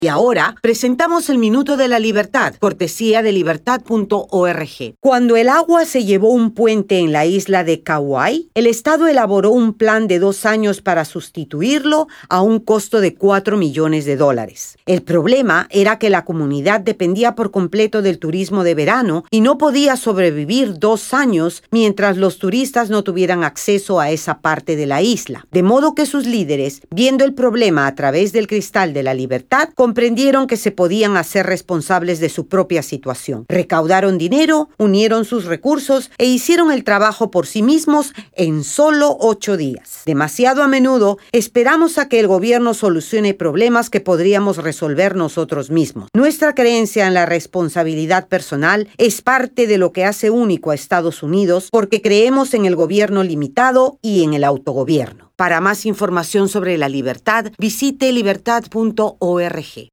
Y ahora presentamos el Minuto de la Libertad, cortesía de libertad.org. Cuando el agua se llevó un puente en la isla de Kauai, el Estado elaboró un plan de 2 años para sustituirlo a un costo de $4 millones. El problema era que la comunidad dependía por completo del turismo de verano y no podía sobrevivir 2 años mientras los turistas no tuvieran acceso a esa parte de la isla. De modo que sus líderes, viendo el problema a través del cristal de la libertad, comprendieron que se podían hacer responsables de su propia situación. Recaudaron dinero, unieron sus recursos e hicieron el trabajo por sí mismos en solo 8 días. Demasiado a menudo esperamos a que el gobierno solucione problemas que podríamos resolver nosotros mismos. Nuestra creencia en la responsabilidad personal es parte de lo que hace único a Estados Unidos, porque creemos en el gobierno limitado y en el autogobierno. Para más información sobre la libertad, visite libertad.org.